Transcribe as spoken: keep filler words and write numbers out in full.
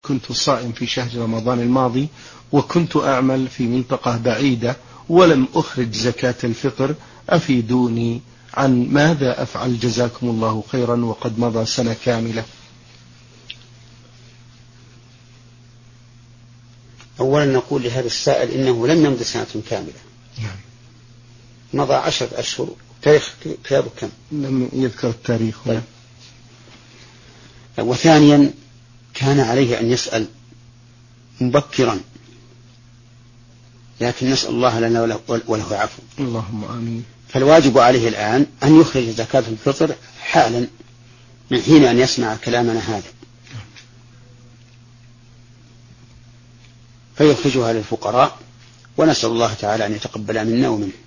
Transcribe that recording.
كنت صائم في شهر رمضان الماضي وكنت أعمل في منطقة بعيدة ولم أخرج زكاة الفطر، أفيدوني عن ماذا أفعل جزاكم الله خيرا وقد مضى سنة كاملة. أولا نقول لهذا السائل إنه لم يمضي سنة كاملة، مضى عشرة أشهر. تاريخ كتابه كم؟ لم يذكر التاريخ. طيب. وثانيا كان عليه أن يسأل مبكرا، لكن نسأل الله لنا وله عفو. اللهم آمين. فالواجب عليه الآن أن يخرج زكاة الفطر حالا من حين أن يسمع كلامنا هذا، فيخرجها للفقراء، ونسأل الله تعالى أن يتقبل منا ومنه.